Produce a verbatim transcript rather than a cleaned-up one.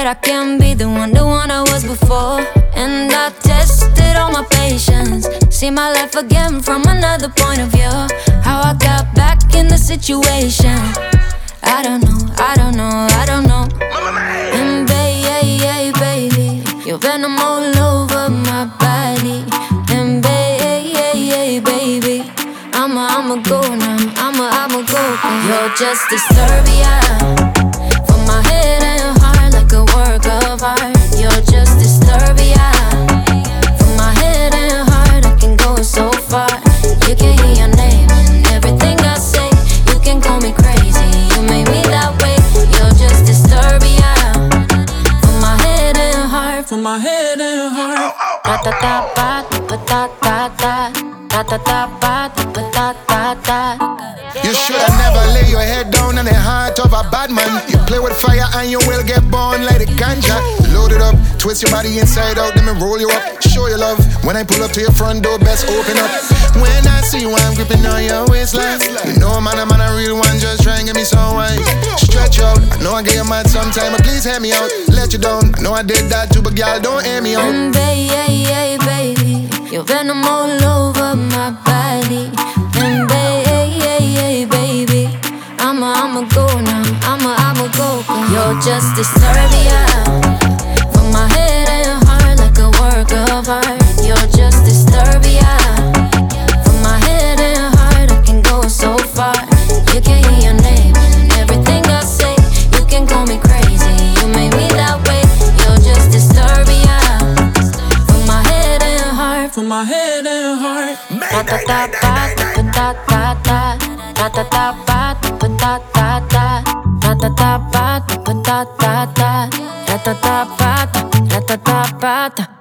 I can't be the one, the one I was before. And I tested all my patience, see my life again from another point of view. How I got back in the situation, I don't know, I don't know, I don't know. And baby, baby, your venom all over my body. And baby, baby, I'ma, I'ma go now, I'ma, I'ma go. You're just disturbia, for my head and heart, like a work of art. You're just disturbia, for my head and heart, I can go so far. You can hear your name and everything I say. You can call me crazy, you made me that way. You're just disturbia, for my head and heart, For my head and heart. Ta ta ta pa ta ta ta ta ta ta ta pa ta ta ta. You should have never lay your head down on the heart of a bad man. You play with fire and you will get burned like the ganja. Load it up, twist your body inside out, then me roll you up. Show your love, when I pull up to your front door, best open up. When I see you, I'm gripping on your waistline. You know man, I'm on a real one, just try and get me some wine. Stretch out, I know I get you mad sometime, but please hear me out. Let you down, I know I did that too, but girl, don't hear me out. And baby, baby, your venom all over my body. And baby, baby, I'ma, I'ma go now, I'ma, I'ma go. You're just disturbia, for my head and heart, like a work of art. You're just disturbia, for my head and heart, I can go so far. You can hear your name and everything I say. You can call me crazy, you made me that way. You're just disturbia, for my head and heart. For my head and heart. Ta ta ta pa ta ta ta ta ta ta pa ta ta ta ta ta ta pa ta ta ta ta ta ta ta pa ta ta ta pa ta.